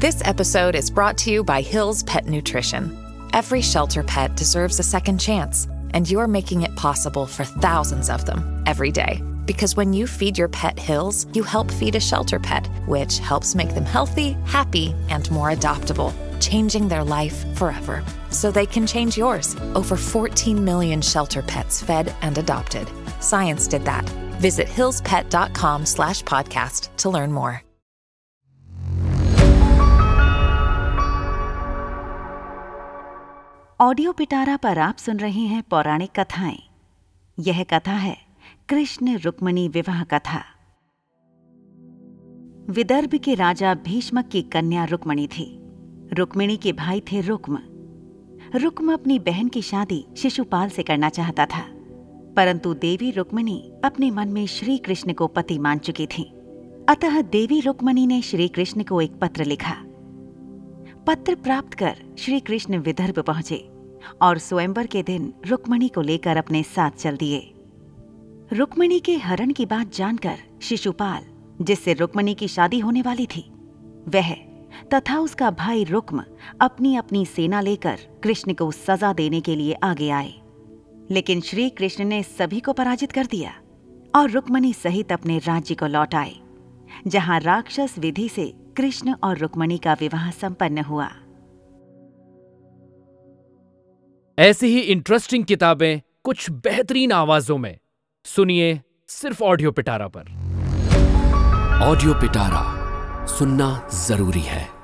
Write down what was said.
This episode is brought to you by Hill's Pet Nutrition. Every shelter pet deserves a second chance, and you're making it possible for thousands of them every day. Because when you feed your pet Hill's, you help feed a shelter pet, which helps make them healthy, happy, and more adoptable, changing their life forever. So they can change yours. Over 14 million shelter pets fed and adopted. Science did that. Visit hillspet.com/podcast to learn more. Audio Pitara पर आप सुन रहे हैं पौराणिक कथाएं। यह कथा है कृष्ण रुक्मिणी विवाह कथा। विदर्भ के राजा भीष्मक की कन्या रुक्मिणी थी। रुक्मिणी के भाई थे रुक्म। रुक्म अपनी बहन की शादी शिशुपाल से करना चाहता था, परंतु देवी रुक्मिणी अपने मन में श्री कृष्ण को पति मान चुकी थी। अतः देवी रुक्मिणी ने श्री कृष्ण को एक पत्र लिखा। पत्र प्राप्त कर श्री कृष्ण विदर्भ पहुंचे और स्वयंवर के दिन रुक्मिणी को लेकर अपने साथ चल दिए। रुक्मिणी के हरण की बात जानकर शिशुपाल, जिससे रुक्मिणी की शादी होने वाली थी, वह तथा उसका भाई रुक्म अपनी अपनी सेना लेकर कृष्ण को सजा देने के लिए आगे आए। लेकिन श्री कृष्ण ने सभी को पराजित कर दिया और रुक्मिणी सहित अपने राज्य को लौट आए, जहां राक्षस विधि से कृष्ण और रुक्मिणी का विवाह संपन्न हुआ। ऐसी ही इंटरेस्टिंग किताबें कुछ बेहतरीन आवाजों में सुनिए सिर्फ ऑडियो पिटारा पर। ऑडियो पिटारा सुनना जरूरी है।